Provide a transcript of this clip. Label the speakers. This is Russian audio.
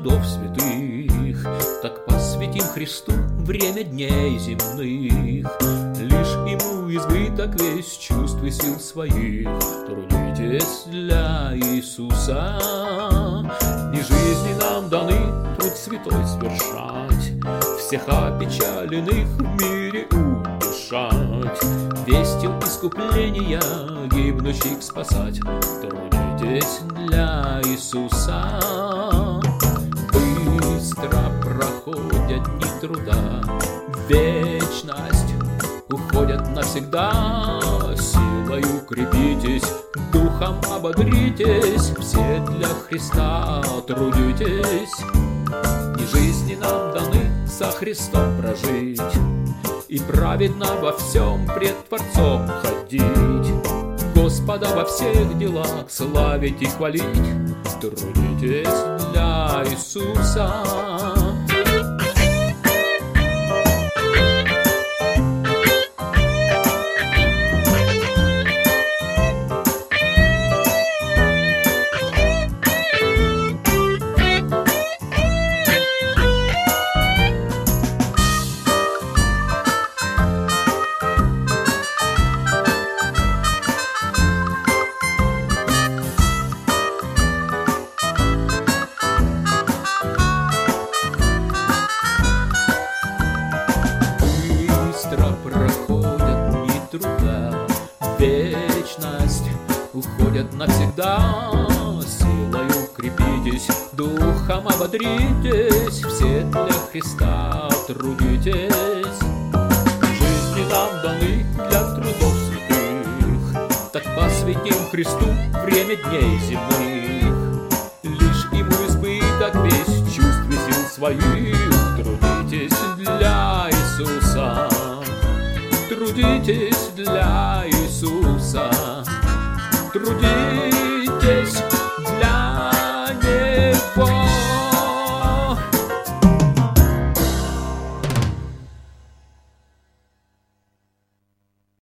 Speaker 1: трудов святых. Так посвятим Христу время дней земных. Лишь Ему избыток весь чувств и сил своих. Трудитесь для Иисуса. Дни жизни нам даны труд святой свершать, всех опечаленных в мире утешать, вестью искупления гибнущих спасать. Трудитесь для Иисуса. Быстро проходят дни труда, вечность уходят навсегда. Силою крепитесь, духом ободритесь, все для Христа трудитесь. И жизни нам даны со Христом прожить, и праведно во всем пред Творцом ходить, Господа во всех делах славить и хвалить. Трудитесь для Иисуса. Проходят дни труда, вечность уходят навсегда. Силою крепитесь, духом ободритесь, все для Христа трудитесь. Жизни нам даны для трудов святых, так посвятим Христу время дней земных. Лишь Ему избыток весь чувств и сил своих. Трудитесь для Иисуса. Трудитесь для Иисуса. Трудитесь.